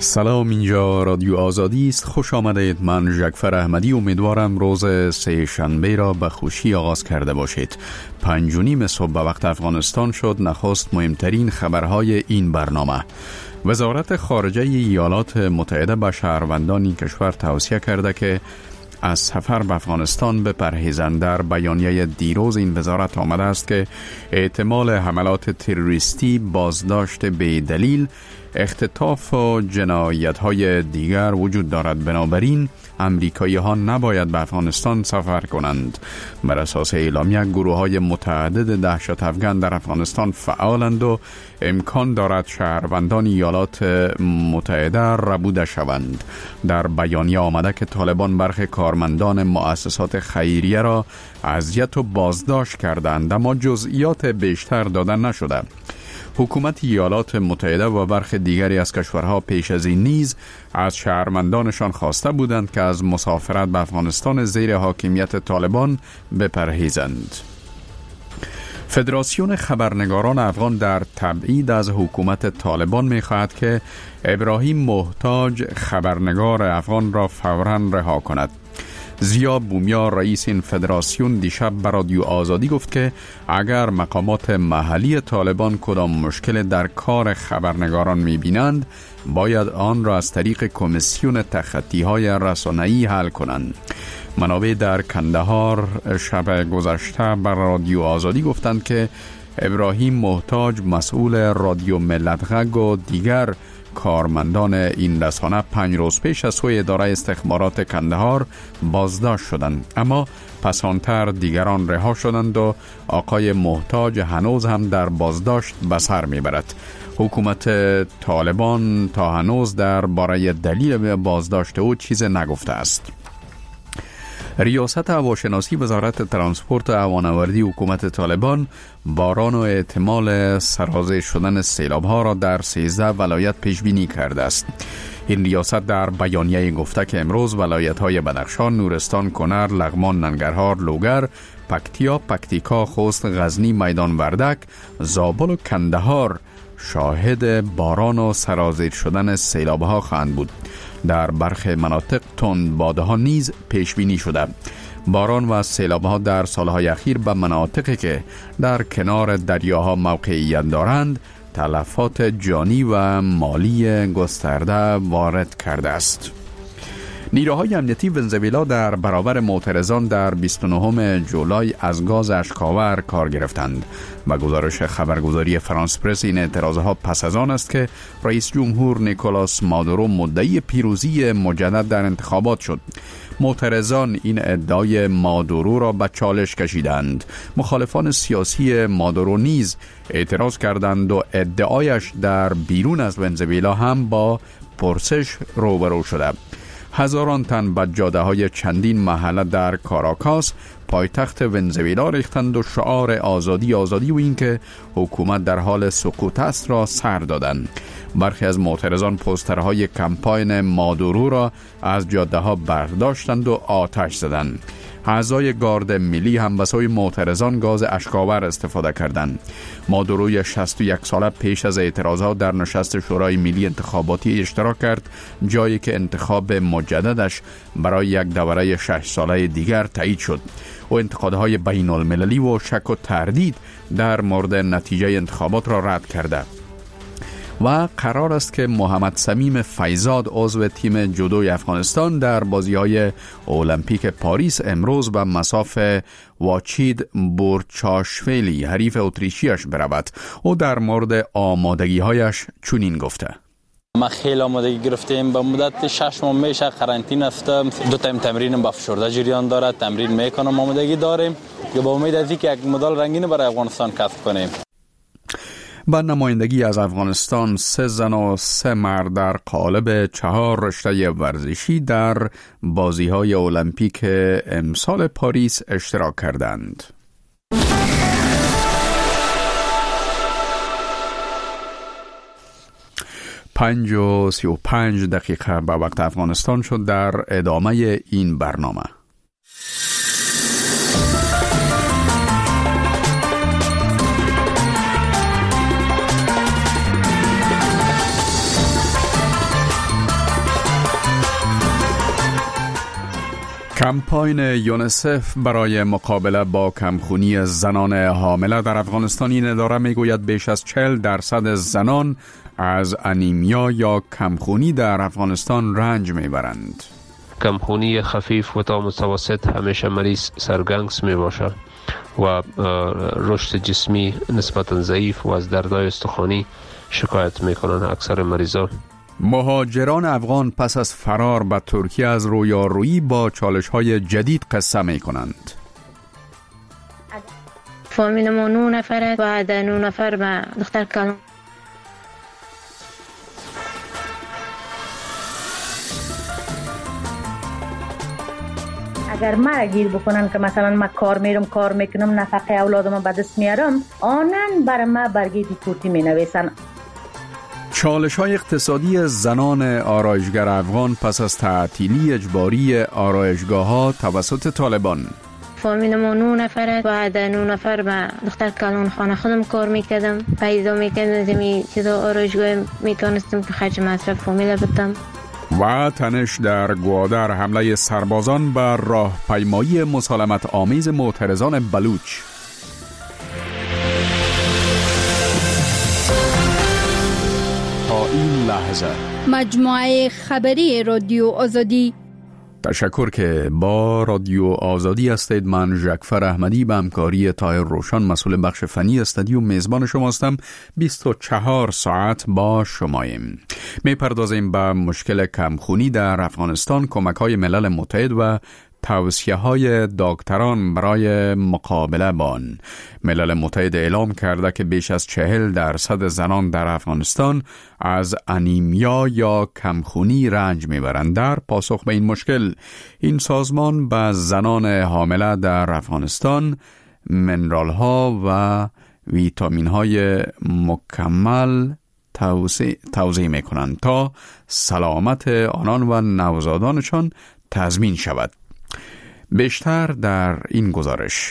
سلام، اینجا رادیو آزادی است. خوش آمدید. من ژکفر احمدی امیدوارم روز سه شنبه را به خوشی آغاز کرده باشید. 5:30 صبح به وقت افغانستان شد. نخست مهمترین خبرهای این برنامه. وزارت خارجه ایالات متحده به شهروندان این کشور توصیه کرده که از سفر به افغانستان بپرهیزند. در بیانیه دیروز این وزارت آمده است که احتمال حملات تروریستی، بازداشت به دلیل، اختطاف و جنایت‌های دیگر وجود دارد. بنابراین امریکایی‌ها نباید به افغانستان سفر کنند. بر اساس اعلامیه گروه‌های متعدد دهشت افغان در افغانستان فعالند و امکان دارد شهروندان ایالات متحده ربوده شوند. در بیانیه آمده که طالبان برخی کارمندان مؤسسات خیریه را اذیت و بازداشت کردند، اما جزئیات بیشتر داده نشده. حکومت ایالات متحده و برخی دیگری از کشورها پیش از این نیز از شهروندانشان خواسته بودند که از مسافرت به افغانستان زیر حاکمیت طالبان بپرهیزند. فدراسیون خبرنگاران افغان در تبعید از حکومت طالبان می‌خواهد که ابراهیم محتاج خبرنگار افغان را فوراً رها کند. زیا بومیا رئیس این فدراسیون دیشب به رادیو آزادی گفت که اگر مقامات محلی طالبان کدام مشکل در کار خبرنگاران می‌بینند، باید آن را از طریق کمیسیون تخطی‌های رسانه‌ای حل کنند. منابع در کندهار شب گذشته بر رادیو آزادی گفتند که ابراهیم محتاج، مسئول رادیو ملت‌غ و دیگر کارمندان این رسانه 5 روز پیش از سوی اداره استخبارات کندهار بازداشت شدند، اما پسانتر دیگران رها شدند و آقای محتاج هنوز هم در بازداشت به سر میبرد. حکومت طالبان تا هنوز در باره دلیل بازداشت او چیز نگفته است. ریاست هواشناسی وزارت ترانسپورت و هوانوردی حکومت طالبان باران و احتمال سرازیر شدن سیلاب‌ها را در 13 ولایت پیش بینی کرده است. این ریاست در بیانیه گفته که امروز ولایت‌های بدخشان، نورستان، کنر، لغمان، ننگرهار، لوگر، پکتیکا، خوست، غزنی، میدان وردک، زابل و کندهار شاهد باران و سرازیر شدن سیلاب‌ها خواهند بود. در برخی مناطق تندبادها نیز پیش بینی شده. باران و سیلاب‌ها در سالهای اخیر به مناطقی که در کنار دریاها موقعیت دارند تلفات جانی و مالی گسترده وارد کرده است. نیروهای امنیتی ونزوئلا در برابر معترضان در 29 جولای از گاز اشک‌آور کار گرفتند. با گزارش خبرگزاری فرانس پرس این اعتراضها پس از آن است که رئیس جمهور نیکولاس مادورو مدعی پیروزی مجدد در انتخابات شد. معترضان این ادعای مادورو را به چالش کشیدند. مخالفان سیاسی مادورو نیز اعتراض کردند و ادعایش در بیرون از ونزوئلا هم با پرسش روبرو شده. هزاران تن به جاده‌های چندین محله در کاراکاس پایتخت ونزوئلا ریختند و شعار آزادی آزادی و اینکه حکومت در حال سقوط است را سر دادند. برخی از معترضان پوسترهای کمپاین مادورو را از جاده‌ها برداشتند و آتش زدند. اعضای گارد ملی هم به سوی معترضان گاز اشک‌آور استفاده کردند. مادوروی 61 ساله پیش از اعتراضات در نشست شورای ملی انتخاباتی اشتراک کرد، جایی که انتخاب مجددش برای یک دوره 6 ساله دیگر تایید شد. او انتقادهای بین المللی و شک و تردید در مورد نتیجه انتخابات را رد کرده و قرار است که محمد صمیم فیزاد عضو تیم جودوی افغانستان در بازی‌های المپیک پاریس امروز به مصاف واچید بورچاشویلی حریف اتریشیش برود. او در مورد آمادگی‌هایش چنین گفته: ما خیلی آمادگی گرفتیم. به مدت 6 ماه میشه قرنطینه هستم. 2 تایم تمرینم با فشرده جریان داره. تمرین میکنم، آمادگی داریم که با امید از اینکه یک مدال رنگین برای افغانستان کسب کنیم. با نمایندگی از افغانستان 3 زن و 3 مرد در قالب 4 رشته ورزشی در بازی‌های المپیک امسال پاریس اشتراک کردند. 5:35 به وقت افغانستان شد. در ادامه این برنامه کمپاین یونیسف برای مقابله با کمخونی زنان حامله در افغانستان این اداره میگوید بیش از 40% زنان از انیمیا یا کمخونی در افغانستان رنج میبرند. کمخونی خفیف و تا متوسط همیشه مریض سرگنگس می باشد و رشد جسمی نسبتا ضعیف و از دردهای استخوانی شکایت می کنند اکثر مریضان. مهاجران افغان پس از فرار به ترکیه از رویارویی با چالش‌های جدید قصه می‌کنند. فامیل ما 9 نفره و 9 نفر به دختر کلان. اگر مرا گیر بکنن که مثلا من کار میکنم نفقه اولادم به دست میارم، آنن برای ما برگه دیپورتی می نویسن. چالش‌های اقتصادی زنان آرایشگر افغان پس از تعطیلی اجباری آرایشگاه‌ها توسط طالبان. فامیل ما 9 نفره و 9 نفر به دختر کلان خانه خودم کار میکردم. پیدا میکردم چیزا آرایشگاه میتونستم که خرج مصرف فامیل بدم. و تنش در گوادر، حمله سربازان بر راهپیمایی مسالمت آمیز معترضان بلوچ. تا این لحظه مجموعه خبری رادیو آزادی. تشکر که با رادیو آزادی هستید. من ژکفر احمدی به همکاری طاهر روشن مسئول بخش فنی استودیو میزبان شماستم. 24 ساعت با شماییم. میپردازیم به مشکل کمخونی در افغانستان، کمک‌های ملل متحد و توصیه‌های دکتران برای مقابله با آن. ملل متحد اعلام کرده که بیش از 40% زنان در افغانستان از انیمیا یا کمخونی رنج میبرند. در پاسخ به این مشکل، این سازمان به زنان حامله در افغانستان منرال‌ها و ویتامین‌های مکمل توزیع می‌کنند تا سلامت آنان و نوزادانشان تضمین شود. بیشتر در این گزارش.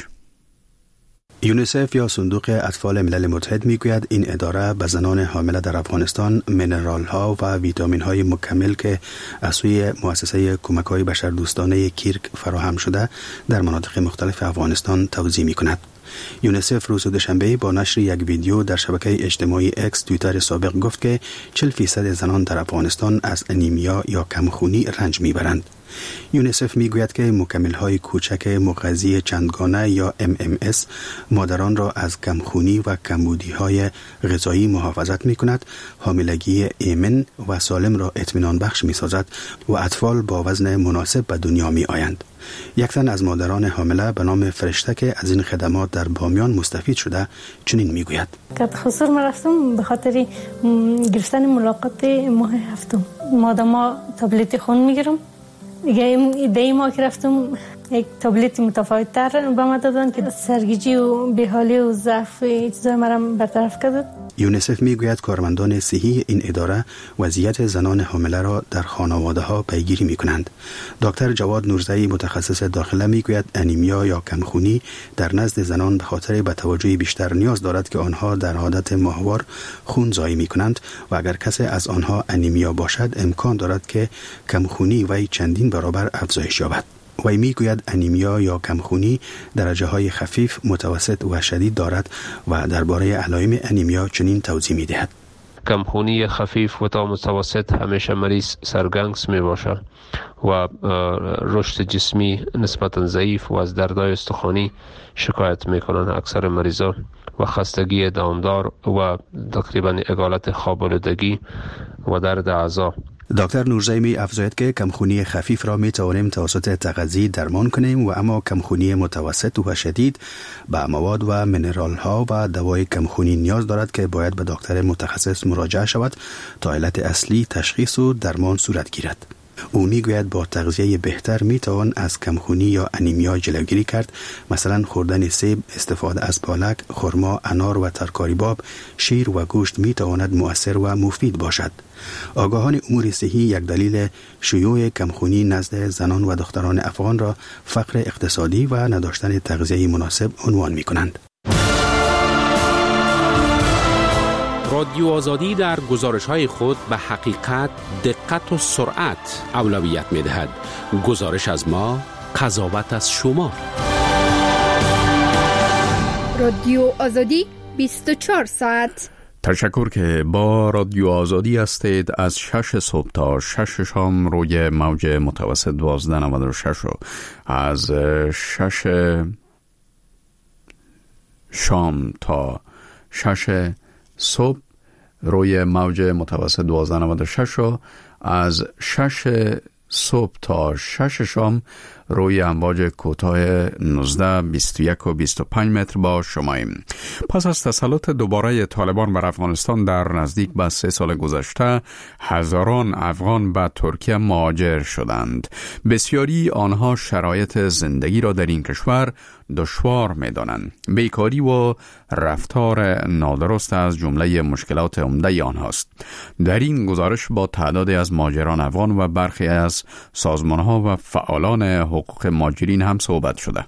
یونیسف یا صندوق اطفال ملل متحد میگوید این اداره به زنان حامله در افغانستان منرال ها و ویتامین های مکمل که از سوی مؤسسه کمک های بشردوستانه کیرک فراهم شده در مناطق مختلف افغانستان توزیع می کند. یونیسف روز دوشنبه با نشر یک ویدیو در شبکه اجتماعی اکس توییتر سابق گفت که 40% زنان در افغانستان از انیمیا یا کمخونی رنج میبرند. یونیسف میگوید که مکمل‌های کوچک مغذی چندگانه یا MMS مادران را از کمخونی و کمبودی‌های غذایی محافظت می‌کند، حاملگی ایمن و سالم را اطمینان بخش می‌سازد و اطفال با وزن مناسب به دنیا می‌آیند. یک تن از مادران حامله به نام فرشته که از این خدمات در بامیان مستفید شده چنین میگوید: که خصوصا من رفتم به خاطر گرفتن ملاقات ماه هفتم. ماداما تابلت خون میگیرم. دیگه ما که رفتم یک تابلت متفاوت تر به ما دادن که سرگیجی و بیحالی و ضعف چیزای مرا برطرف کرد. یونیسف میگوید کارمندان صحی این اداره وضعیت زنان حامله را در خانواده ها پیگیری میکنند. دکتر جواد نورزئی متخصص داخله میگوید انیمیا یا کمخونی در نزد زنان به خاطر به توجه بیشتر نیاز دارد که آنها در عادت ماهوار خون ضایع میکنند و اگر کسی از آنها انیمیا باشد امکان دارد که کمخونی وی چندین برابر افزایش یابد. وی میگوید انیمیا یا کمخونی درجه های خفیف، متوسط و شدید دارد و درباره علائم انیمیا چنین توضیح میدهد: کمخونی خفیف و تا متوسط همیشه مریض سرگنگس می باشد و رشد جسمی نسبتا ضعیف و از دردهای استخوانی شکایت می کنند اکثر مریضان و خستگی دامدار و تقریبا اگالت خوابالودگی و درد اعضا. دکتر نورزئی می افزاید که کمخونی خفیف را می توانیم توسط تغذیه درمان کنیم و اما کمخونی متوسط و شدید به مواد و منرال ها و دوای کمخونی نیاز دارد که باید به دکتر متخصص مراجعه شود تا علت اصلی تشخیص و درمان صورت گیرد. او میگوید با تغذیه بهتر میتوان از کمخونی یا انیمیا جلوگیری کرد، مثلا خوردن سیب، استفاده از پالک، خرما، انار و ترکاری باب، شیر و گوشت میتواند مؤثر و مفید باشد. آگاهان امور صحی یک دلیل شیوع کمخونی نزد زنان و دختران افغان را فقر اقتصادی و نداشتن تغذیه مناسب عنوان میکنند. رادیو آزادی در گزارش‌های خود به حقیقت، دقت و سرعت اولویت می‌دهد. گزارش از ما قضاوت از شما. رادیو آزادی 24 ساعت. تشکر که با رادیو آزادی هستید. از 6 صبح تا 6 شام روی موج متوسط 1296 و از 6 شام تا 6 صبح روی موج متوسط 1296 و از 6 صبح تا 6 شام روی امواج کوتاه 19 21 و 25 متر با شماییم. پس از تسلط دوباره طالبان بر افغانستان در نزدیک به 3 سال گذشته، هزاران افغان به ترکیه مهاجر شدند. بسیاری آنها شرایط زندگی را در این کشور دشوار می‌دانند. بیکاری و رفتار نادرست از جمله مشکلات عمده آنهاست. در این گزارش با تعدادی از مهاجران افغان و برخی از سازمان‌ها و فعالان حقوق مهاجرین هم صحبت شده.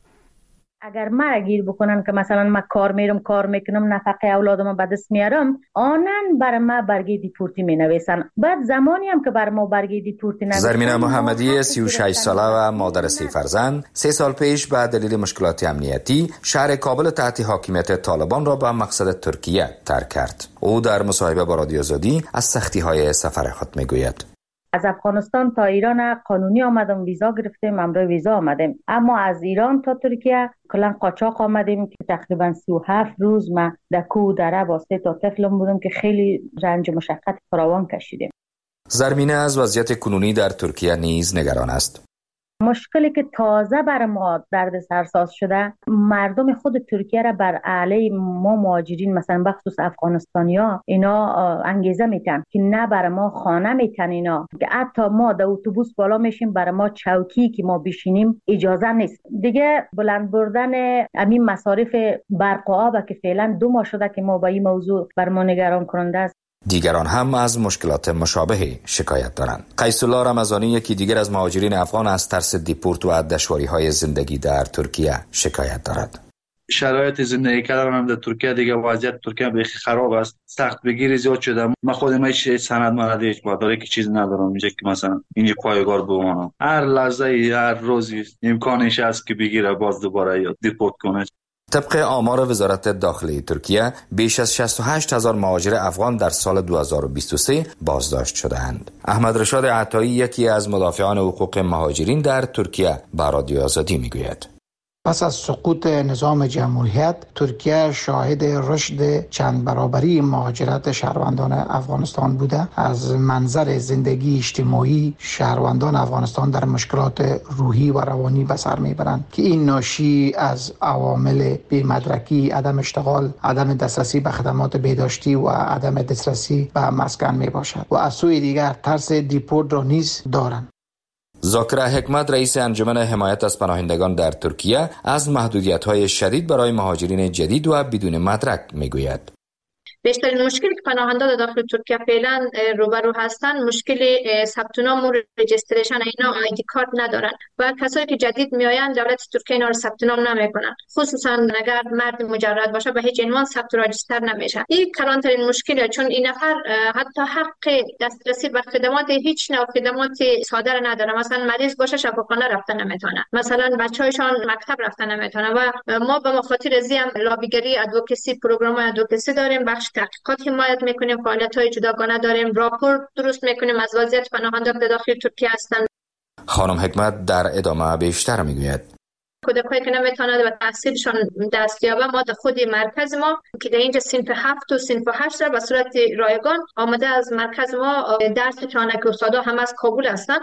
اگر مرا گیر بکنن که مثلا من کار میکنم نفقه اولادم به دست میارم، آنن بر ما برگه دیپورتی می نویسن. بعد زمانی هم که بر ما برگه دیپورتی نویسن. زرمینه محمدی 36 ساله و مادر 3 فرزند 3 سال پیش به دلیل مشکلات امنیتی شهر کابل تحت حاکمیت طالبان را به مقصد ترکیه ترک کرد. او در مصاحبه با رادیو آزادی از سختی‌های سفر خود میگوید. از افغانستان تا ایران قانونی آمدم، ویزا گرفتیم، امرای ویزا آمدیم، اما از ایران تا ترکیه کلا قاچاق آمدیم که تقریبا 37 روز ما در کوه دره با 3 تا طفلم بودم که خیلی رنج و مشقت فراوان کشیدیم. زرمینه از وضعیت کنونی در ترکیه نیز نگران است. مشکلی که تازه بر ما درد سرساز شده، مردم خود ترکیه را بر علیه ما مهاجرین مثلا بخصوص افغانستانیا اینا انگیزه میتن که نه بر ما خانه میتن، اینا که حتی ما در اتوبوس بالا میشیم بر ما چوکی که ما بشینیم اجازه نیست. دیگه بلند بردن همین مصارف برق و آب که فعلا 2 ماه شده که ما با این موضوع بر ما نگران کننده است. دیگران هم از مشکلات مشابهی شکایت دارند. قیس الله رمضانی یکی دیگر از مهاجرین افغان از ترس دیپورت و دشواری‌های زندگی در ترکیه شکایت دارد. شرایط زندگی کردن هم در ترکیه دیگه وضعیت ترکیه بیخی خراب است. سخت بگیری زیاد شده. من خودم هیچ سند مندی هیچ مدارکی که چیز ندارم اینجا که مثلا اینجا پایگار بمانم. هر لحظه هر روزی امکانش هست که بگیره باز دوباره یا دیپورت کنه. طبق آمار وزارت داخلی ترکیه بیش از 68,000 مهاجر افغان در سال 2023 بازداشت شدند. احمد رشاد عطایی یکی از مدافعان حقوق مهاجرین در ترکیه به رادیو آزادی میگوید. پس از سقوط نظام جمهوریت، ترکیه شاهد رشد چند برابری مهاجرت شهروندان افغانستان بوده. از منظر زندگی اجتماعی، شهروندان افغانستان در مشکلات روحی و روانی به سر میبرند که این ناشی از عوامل بی‌مدرکی، عدم اشتغال، عدم دسترسی به خدمات بهداشتی و عدم دسترسی به مسکن میباشد و از سوی دیگر ترس دیپورت را نیز دارند. ذاکر حکمت رئیس انجمن حمایت از پناهندگان در ترکیه از محدودیت‌های شدید برای مهاجرین جدید و بدون مدرک میگوید. بیشترین مشکلی که پناهنده داخل ترکیه فعلا روبرو هستند مشکل ثبت نام و رجیستریشن. اینا آیدی کارت ندارن و کسایی که جدید میآیند دولت ترکیه اینا رو ثبت نام نمیکنن. خصوصا اگر مرد مجرد باشه به هیچ عنوان ثبت و رجیستر نمیشه. این کلانترین مشکله، چون این نفر حتی حق دسترسی به خدمات هیچ نوع خدمات ساده نداره. مثلا مریض باشه شفاخانه رفتن نمیتونه، مثلا بچه‌هایشان مکتب رفتن نمیتونه و ما به مخاطر ازی هم لابیگری ادوکسی پروگرام ادوکسی داریم، بخش تحقیقات حمایت میکنیم، فعالیت‌های جداگانه داریم، راپور درست میکنیم از وضعیت پناهندگان در داخل ترکیه هستند. خانم حکمت در ادامه بیشتر میگوید. کودکایی که نمیتونند به تحصیلشان دست یابند، ما در خود مرکز ما که در اینجا صنف 7 و صنف 8 را به صورت رایگان آمده از مرکز ما درس می‌خوانند که استادا هم از کابل هستند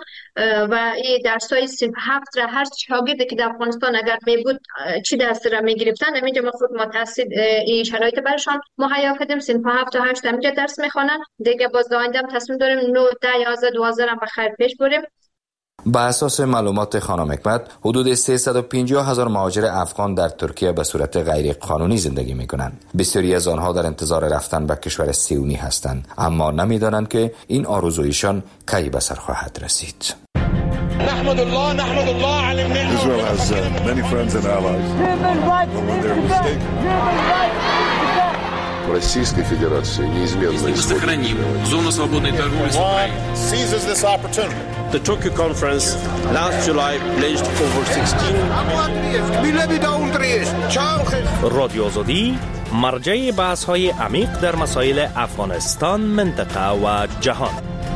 و این درس‌های صنف 7 را هر شاگردی که در افغانستان اگر میبود چی درس را میگرفتن، اینجا ما خود متأسس این شرایط برشان مهیا کردیم. صنف 7 و 8 اینجا درس می‌خوانند. دیگه باز آینده هم تصمیم داریم 9 10 11 12 را به خیر پیش بریم. با اساس معلومات خانم حکمت، حدود 350,000 مهاجر افغان در ترکیه به صورت غیر قانونی زندگی می‌کنند. بسیاری از آنها در انتظار رفتن به کشور صهیونی هستند، اما نمی‌دانند که این آرزویشان کی به سر خواهد رسید. نحمد الله على النعمة. Israel has many friends and allies. в Российской Федерации неизменно Мы сохраним зону свободной торговли с Украиной. Seizes this opportunity. The Tokyo conference last July pledged over 16 رادیو آزادی مرجع بحث‌های عمیق در مسائل افغانستان، منطقه و جهان.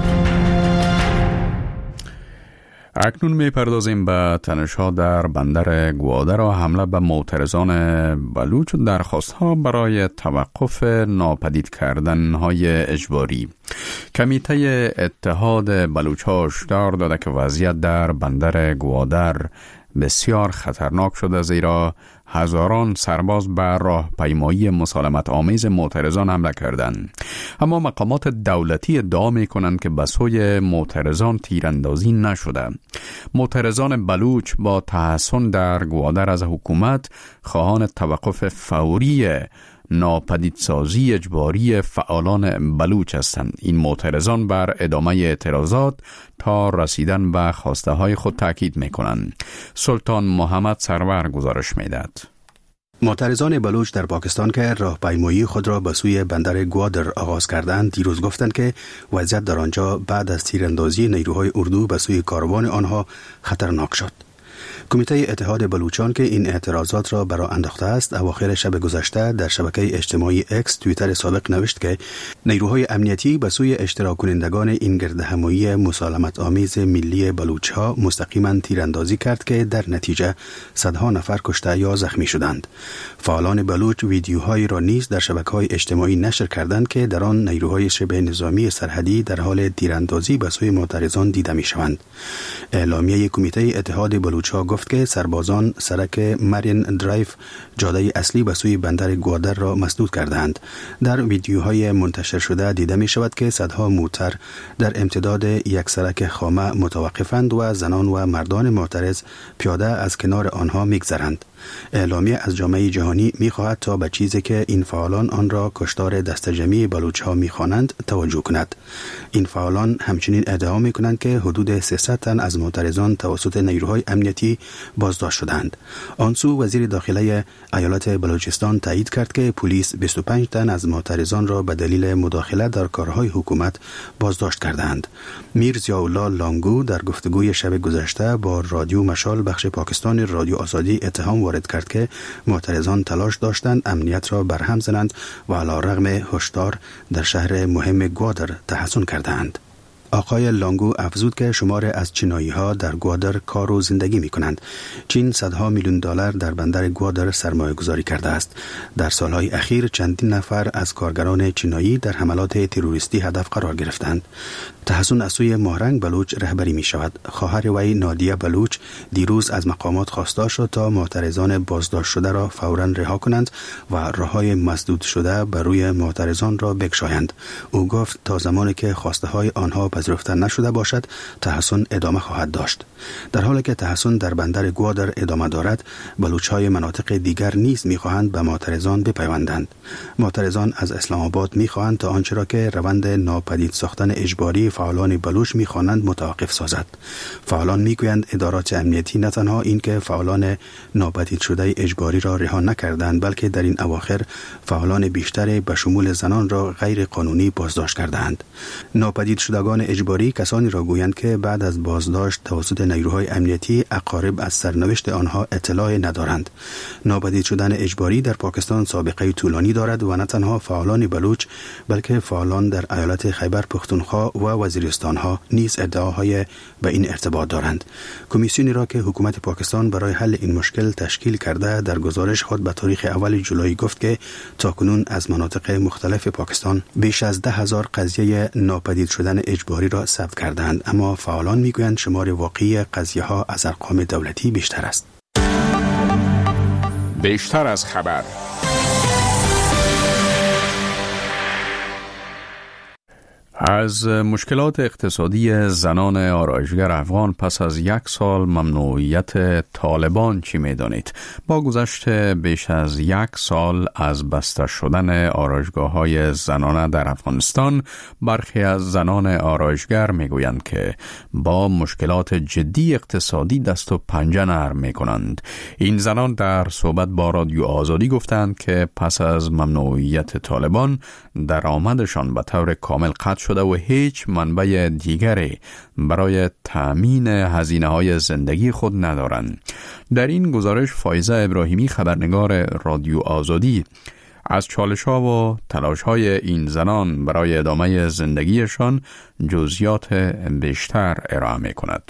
اکنون میپردازیم به تنش‌ها در بندر گوادر و حمله به معترضان بلوچ و درخواست‌ها برای توقف ناپدید کردن‌های اجباری. کمیته اتحاد بلوچ‌ها هشدار داده که وضعیت در بندر گوادر بسیار خطرناک شده، زیرا هزاران سرباز بر راهپیمایی مسالمت آمیز معترضان حمله کردند. اما مقامات دولتی ادعا می‌کنند که به سوی معترضان تیراندازی نشده. معترضان بلوچ با تحصن در گوادر از حکومت خواهان توقف فوری ناپدیدسازی اجباری فعالان بلوچ هستند. این معترضان بر ادامه اعتراضات تا رسیدن به خواسته های خود تاکید میکنند. سلطان محمد سرور گزارش میدهد. معترضان بلوچ در پاکستان که راهپیمایی خود را به سوی بندر گوادر آغاز کردند دیروز گفتند که وضعیت در آنجا بعد از تیراندازی نیروهای اردو به سوی کاروان آنها خطرناک شد. کمیته اتحاد بلوچان که این اعتراضات را برا انداخته است اواخر شب گذشته در شبکه اجتماعی اکس توییتر سابق نوشت که نیروهای امنیتی به سوی اشتراک کنندگان این گردهمایی مسالمت آمیز ملی بلوچ‌ها مستقیما تیراندازی کرد که در نتیجه صدها نفر کشته یا زخمی شدند. فعالان بلوچ ویدیوهایی را نیز در شبکه‌های اجتماعی نشر کردند که در آن نیروهای شبه نظامی سرحدی در حال تیراندازی به سوی معترضان دیده می‌شوند. اعلامیه کمیته اتحاد بلوچ‌ها گفت که سربازان سرک مرین درایو جاده اصلی به سوی بندر گوادر را مسدود کردند. در ویدیوهای منتشر شده دیده می شود که صدها موتر در امتداد یک سرک خامه متوقفند و زنان و مردان معترض پیاده از کنار آنها می‌گذرند. اعلامیه از جامعه جهانی می‌خواهد تا به چیزی که این فعالان آن را کشتار دستجمعی بلوچ‌ها می‌خوانند توجه کند. این فعالان همچنین ادعا می‌کنند که حدود 300 تن از معترضان توسط نیروهای امنیتی بازداشت شدند. آن سو وزیر داخله ایالت بلوچستان تایید کرد که پلیس 25 تن از معترضان را به دلیل مداخله در کارهای حکومت بازداشت کردند. میر ضیاءالله لانگو در گفتگوی شب گذشته با رادیو مشال بخش پاکستان رادیو آزادی اتهام وارد کرد که معترضان تلاش داشتند امنیت را برهم زنند و علیرغم هشدار در شهر مهم گوادر تحصن کردند. آقای لانگو افزود که شمار از چینایی‌ها در گوادر کار و زندگی می‌کنند. چین صدها میلیون دلار در بندر گوادر سرمایه‌گذاری کرده است. در سالهای اخیر چندین نفر از کارگران چینایی در حملات تروریستی هدف قرار گرفتند. تحصن از سوی ماهرنگ بلوچ رهبری می شود. خواهر وی نادیه بلوچ دیروز از مقامات خواسته شد تا معترضان بازداشت شده را فوراً رها کنند و راههای مسدود شده بر روی معترضان را بگشایند. او گفت تا زمانی که خواسته های آنها پذیرفته نشده باشد تحصن ادامه خواهد داشت. در حالی که تحصن در بندر گوادر ادامه دارد، بلوچ های مناطق دیگر نیز می خواهند به معترضان بپیوندند. معترضان از اسلام آباد می خواهند تا آنچه را که روند ناپدید ساختن اجباری فعالان بلوچ می‌خوانند متوقف سازد. فعالان می‌گویند ادارات امنیتی نه تنها این که فعالان ناپدید شده اجباری را رها نکردند، بلکه در این اواخر فعالان بیشتر به شمول زنان را غیر قانونی بازداشت کردند. ناپدید شدگان اجباری کسانی را گویند که بعد از بازداشت توسط نیروهای امنیتی اقارب از سرنوشت آنها اطلاع ندارند. ناپدید شدن اجباری در پاکستان سابقه طولانی دارد و نه تنها فعالان بلوچ بلکه فعالان در ایالت خیبر پختونخوا و وزیرستان‌ها نیز ادعاهای به این ارتباط دارند. کمیسیونی را که حکومت پاکستان برای حل این مشکل تشکیل کرده در گزارش خود به تاریخ اول جولای گفت که تاکنون از مناطق مختلف پاکستان بیش از 10,000 قضیه ناپدید شدن اجباری را ثبت کردند، اما فعالان میگویند شمار واقعی قضیه‌ها از ارقام دولتی بیشتر است. بیشتر از خبر. از مشکلات اقتصادی زنان آرایشگر افغان پس از 1 سال ممنوعیت طالبان چی می‌دانید؟ با گذشت بیش از 1 سال از بسته شدن آرایشگاه‌های زنانه در افغانستان، برخی از زنان آرایشگر میگویند که با مشکلات جدی اقتصادی دست و پنجه نرم می‌کنند. این زنان در صحبت با رادیو آزادی گفتند که پس از ممنوعیت طالبان درآمدشان به طور کامل قطع شده و هیچ منبع دیگری برای تأمین هزینه‌های زندگی خود ندارند. در این گزارش فایزه ابراهیمی، خبرنگار رادیو آزادی، از چالش‌ها و تلاش‌های این زنان برای ادامه زندگیشان جزئیات بیشتر ارائه می‌کند.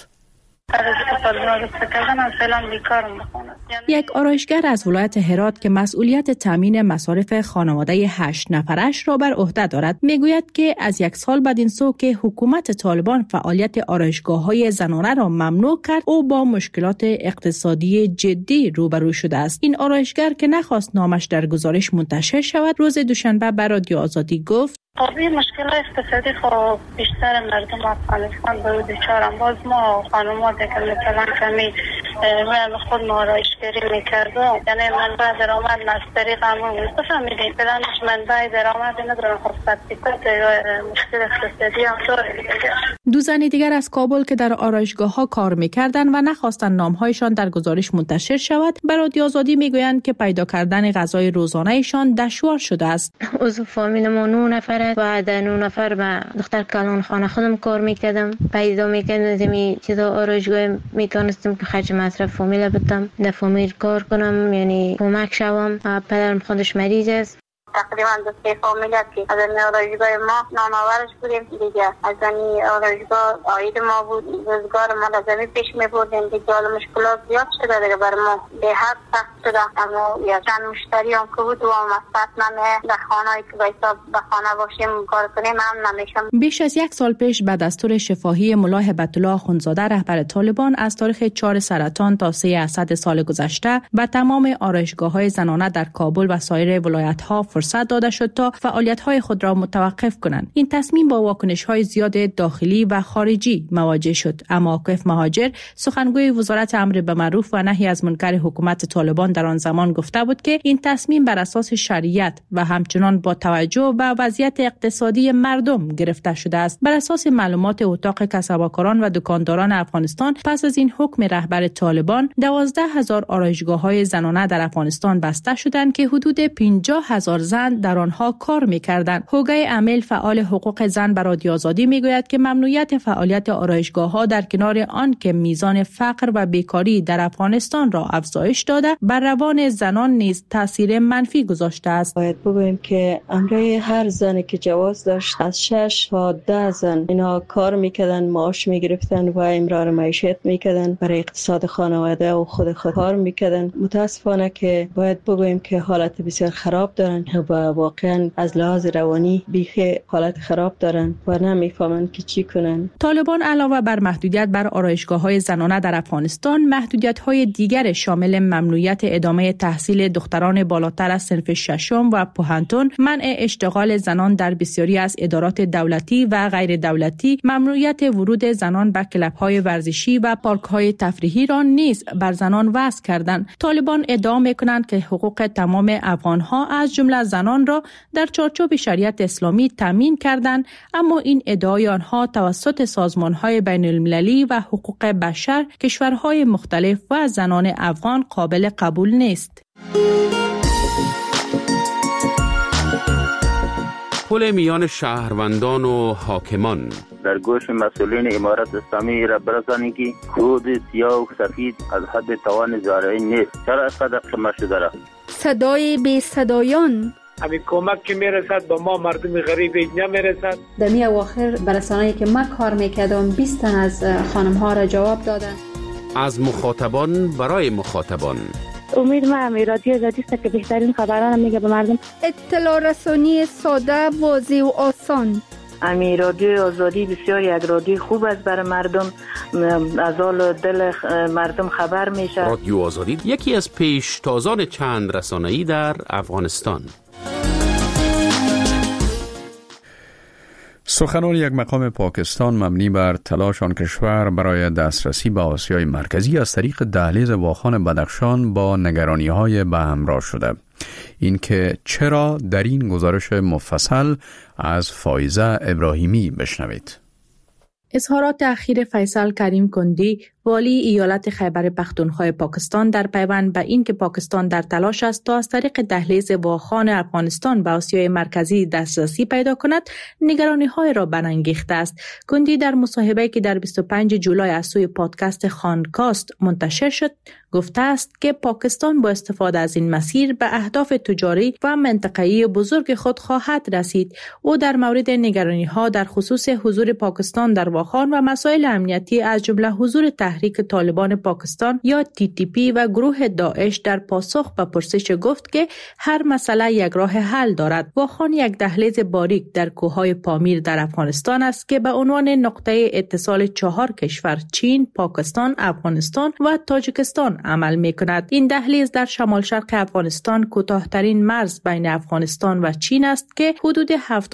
یک آرایشگر از ولایت هرات که مسئولیت تامین مصارف خانواده 8 نفرش را بر عهده دارد میگوید که از 1 سال بعد این سو که حکومت طالبان فعالیت آرایشگاه‌های زنانه را ممنوع کرد، او با مشکلات اقتصادی جدی روبرو شده است. این آرایشگر که نخواست نامش در گزارش منتشر شود، روز دوشنبه به رادیو آزادی گفت مشکل اقتصادی خب بیشتر مردم افغانستان به دوچارم. باز ما خانوما که مثلا کمی خود آرایشگری میکردم، یعنی منبع درآمد از طریق همون بفهمیدیم پلانش منبع درآمدی ندارم. خب مشکل اقتصادی هم داره. دو زن دیگر از کابل که در آرایشگاه‌ها کار میکردند و نخواستند نامهایشان در گزارش منتشر شود، به رادیو آزادی میگویند که پیدا کردن غذای روزانه‌شان دشوار شده است. عضو فامیل ما 9 نفر و در 9 نفر به دختر کلان خانه خودم کار میکردم. پیدا میکردم می چیزا آرایشگاه میتونستم که خرج مصرف فامیل بدم، در فامیل کار کنم، یعنی کمک شوم. پدرم خودش مریض است. تقریبا 2 فامیلیت که از این آرایشگاه ما نامآورش بودیم دیگه. از این آرایشگاه عاید ما بود، روزگار ما لازمی پیش می بردیم دیگه. حالا مشکلات زیاد شده دیگه بر ما، به حد سخت شده. اما یا چند مشتری هم که بود و مصرف نمه در خانه‌ای که باید به خانه باشیم کار کنیم هم نمیشم. بیش از 1 سال پیش به دستور شفاهی ملا هبت الله اخوندزاده رهبر طالبان از تاریخ 4 سرطان تا 3 اسد سال گذشته به تمام آرایشگاه‌های زنانه در کابل و سایر ولایت‌ها فرصت داده شد تا فعالیت‌های خود را متوقف کنند. این تصمیم با واکنش‌های زیاد داخلی و خارجی مواجه شد، اما عاکف مهاجر، سخنگوی وزارت امر به معروف و نهی از منکر حکومت طالبان در آن زمان گفته بود که این تصمیم بر اساس شریعت و همچنان با توجه به وضعیت اقتصادی مردم گرفته شده است. بر اساس معلومات اتاق کسب‌وکاران و دکانداران افغانستان، پس از این حکم رهبر طالبان 12,000 آرایشگاه‌های زنانه در افغانستان بسته شدند که حدود 50,000 زن در آنها کار می‌کردند. هوگه امیل، فعال حقوق زن، به رادیو آزادی میگوید که ممنوعیت فعالیت آرایشگاه‌ها در کنار آن که میزان فقر و بیکاری در افغانستان را افزایش داده، بر روان زنان نیز تاثیر منفی گذاشته است. باید بگوییم که امروی هر زنی که جواز داشت از 6 تا 10 زن اینا کار میکردن، معاش میگرفتن و امرار معیشت میکردن، برای اقتصاد خانواده و خود کار میکردن. متاسفانه که باید بگوییم که حالت بسیار خراب دارن و واقعا از لحاظ روانی بیخی حالت خراب دارن و نمیفهمن که چی کنن. طالبان علاوه بر محدودیت بر آرایشگاه‌های زنانه در افغانستان، محدودیت‌های دیگر شامل ممنوعیت ادامه تحصیل دختران بالاتر از صنف 6 و پوهنتون، منع اشتغال زنان در بسیاری از ادارات دولتی و غیر دولتی، ممنوعیت ورود زنان به کلب‌های ورزشی و پارک‌های تفریحی را نیز بر زنان وضع کردند. طالبان ادعا می‌کنند که حقوق تمام افغان‌ها از جمله زنان را در چارچوب شریعت اسلامی تامین کردند، اما این ادعای آنها توسط سازمان‌های بین‌المللی و حقوق بشر کشورهای مختلف و زنان افغان قابل قبول نیست. پل میان شهروندان و حاکمان در گوش مسئولین امارت اسلامی را برسانید که کود سیاه و سفید از حد توان زارعی نیست. چرا اینقدر شما شده را؟ صدای بی صدایان، همین کمک که میرسد به ما مردم غریب نمیرسد. در می اواخر برسانه‌ای که من کار میکردم 20 تن از خانم ها را جواب دادن. از مخاطبان برای مخاطبان. امید ما رادیو آزادی است که بهترین خبران میگه به مردم. اطلاع رسانی ساده، واضح و آسان. رادیو آزادی بسیار یک رادیو خوب است برای مردم، از حال دل مردم خبر میشه. رادیو آزادی یکی از پیشتازان چند رسانه‌ای در افغانستان. سخنان یک مقام پاکستان مبنی بر تلاش آن کشور برای دسترسی به آسیای مرکزی از طریق دهلیز واخان بدخشان با نگرانی‌های به همراه شده. این که چرا در این گزارش مفصل از فایزه ابراهیمی بشنوید. اظهارات اخیر فیصل کریم کندی والی ایالت خیبر پختونخوا پاکستان در پیوند به این که پاکستان در تلاش است تا از طریق دهلیز واخان افغانستان به آسیای مرکزی دسترسی پیدا کند نگرانی‌های را برانگیخته است. کندی در مصاحبه‌ای که در 25 جولای از سوی پادکست خانکاست منتشر شد گفته است که پاکستان با استفاده از این مسیر به اهداف تجاری و منطقه‌ای بزرگ خود خواهد رسید. او در مورد نگرانی‌ها در خصوص حضور پاکستان در واخان و مسائل امنیتی از جمله حضور تحریک طالبان پاکستان یا TTP و گروه داعش در پاسخ به پرسش گفت که هر مسئله یک راه حل دارد. واخان یک دهلیز باریک در کوههای پامیر در افغانستان است که به عنوان نقطه اتصال 4 کشور چین، پاکستان، افغانستان و تاجیکستان عمل می کند. این دهلیز در شمال شرق افغانستان کوتاه‌ترین مرز بین افغانستان و چین است که حدود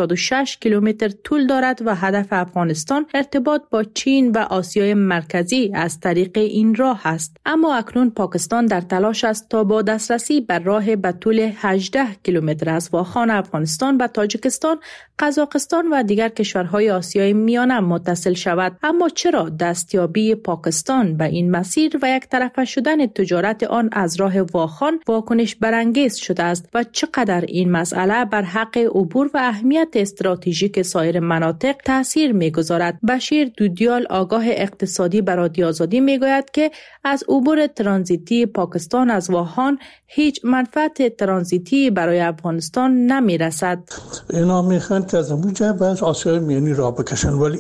76 کیلومتر طول دارد و هدف افغانستان ارتباط با چین و آسیای مرکزی از طریق این راه است. اما اکنون پاکستان در تلاش است تا با دسترسی بر راه به طول 18 کیلومتر از واخان افغانستان به تاجیکستان، قزاقستان و دیگر کشورهای آسیای میانه متصل شود. اما چرا دستیابی پاکستان به این مسیر و یک طرفه شدن تجارت آن از راه واخان واکنش برانگیز شده است و چقدر این مسئله بر حق عبور و اهمیت استراتژیک سایر مناطق تاثیر می‌گذارد؟ بشیر دودیال آگاه اقتصادی بر رادیو آزادی میگوید که از عبور ترانزیتی پاکستان از واخان هیچ منفعت ترانزیتی برای افغانستان نمیرسد. اینا میخوان که از اونجا به آسیای میانی را بکشن، ولی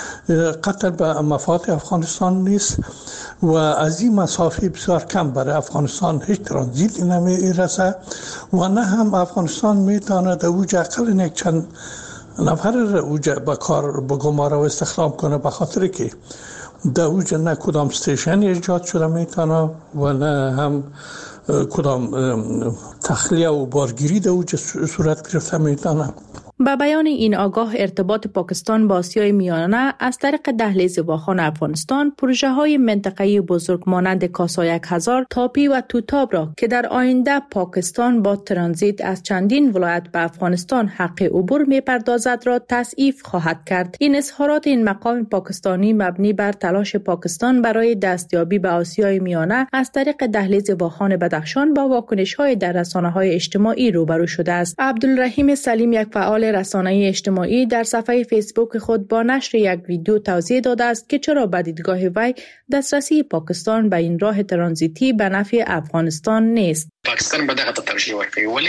قطر به مفاد افغانستان نیست و از این مسافه بسیار کم برای افغانستان هیچ ترانزیتی نمیرسه و نه هم افغانستان میتواند اوجه اقل یک چند نفر اوجه به کار بگماره و استخدام کنه، به خاطر که در اوجه نه کدام استیشن ایجاد شده میتونه و نه هم کدام تخلیه و بارگیری در اوجه صورت گرفته میتونه. با بیان این آگاه ارتباط پاکستان با آسیای میانه از طریق دهلیز واخان افغانستان پروژه‌های منطقه‌ای بزرگ مانند کاسا 1000 تاپی و توتاب را که در آینده پاکستان با ترانزیت از چندین ولایت به افغانستان حق عبور می‌پردازد را تضعیف خواهد کرد. این اظهارات این مقام پاکستانی مبنی بر تلاش پاکستان برای دستیابی به آسیای میانه از طریق دهلیز واخان بدخشان با واکنش‌های در رسانه‌های اجتماعی روبرو شده است. عبدالرحیم سلیم یک فعال رسانه‌ای اجتماعی در صفحه فیسبوک خود با نشر یک ویدیو توضیح داده است که چرا به دیدگاه وی دسترسی پاکستان به این راه ترانزیتی به نفع افغانستان نیست. پاکستان به دغه ترجیح ورکوي، ولی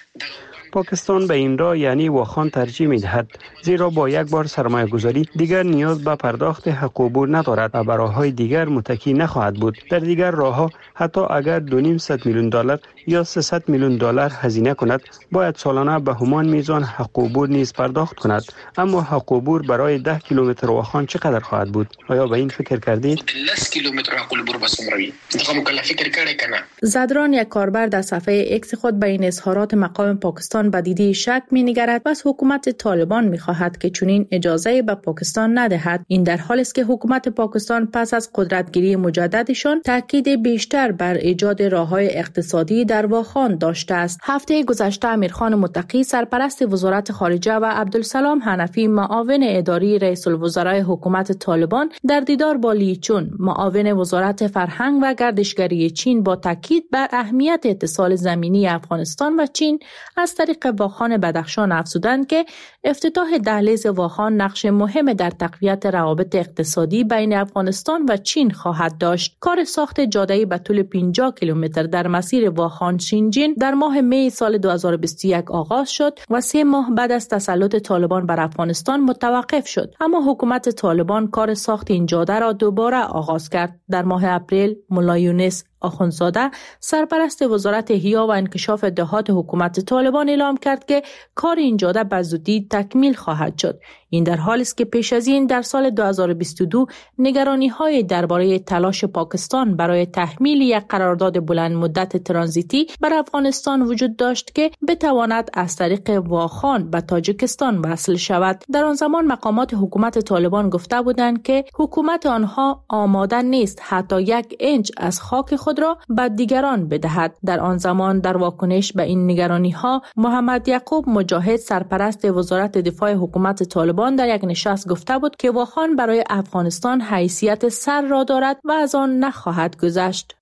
پاکستان به این راه یعنی واخان ترجیح می‌دهد، زیرا با یک بار سرمایه گذاری دیگر نیاز به پرداخت حق عبور ندارد و به راه‌های دیگر متکی نخواهد بود. در دیگر راه‌ها حتی اگر 2.5 میلیون دلار یا 300 میلیون دلار هزینه کند باید سالانه به همان میزان حق عبور نیز پرداخت کند. اما حق عبور برای 10 کیلومتر واخان چقدر خواهد بود؟ آیا به این فکر کردید؟ 10 کیلومتر حق عبور بسمروي دغه مکلف فکر کړی کنه. زدران یک کاربر در صفحه ایکس خود به این اظهارات مقام پاکستان به دیده شک می‌نگرد و از حکومت طالبان می‌خواهد که چنین اجازه به پاکستان ندهد. این در حالی است که حکومت پاکستان پس از قدرتگیری مجددشان تاکید بیشتر بر ایجاد راه‌های اقتصادی در واخان داشته است. هفته گذشته امیرخان متقی سرپرست وزارت خارجه و عبدالسلام حنفی معاون اداری رئیس الوزراء حکومت طالبان در دیدار با لی چون معاون وزارت فرهنگ و گردشگری چین با تاکید بر اهمیت اتصال زمینی افغانستان و چین از طریق واخان بدخشان افزودند که افتتاح دهلیز واخان نقش مهم در تقویت روابط اقتصادی بین افغانستان و چین خواهد داشت. کار ساخت جاده‌ای به طول 50 کیلومتر در مسیر واخان شینجین در ماه می سال 2021 آغاز شد و 3 ماه بعد از تسلط طالبان بر افغانستان متوقف شد. اما حکومت طالبان کار ساخت این جاده را دوباره آغاز کرد. در ماه اپریل ملا یونس آخوندزاده سرپرست وزارت احیا و انکشاف دهات حکومت طالبان اعلام کرد که کار این جاده به زودی تکمیل خواهد شد. این در حالی است که پیش از این در سال 2022 نگرانی‌های درباره تلاش پاکستان برای تحمیل یک قرارداد بلند مدت ترانزیتی بر افغانستان وجود داشت که بتواند از طریق واخان به تاجیکستان وصل شود. در آن زمان مقامات حکومت طالبان گفته بودند که حکومت آنها آماده نیست حتی 1 اینچ از خاک خود را به دیگران بدهد. در آن زمان در واکنش به این نگرانی‌ها محمد یعقوب مجاهد سرپرست وزارت دفاع حکومت طالبان در یک نشست گفته بود که واخان برای افغانستان حیثیت سر را دارد و از آن نخواهد گذشت.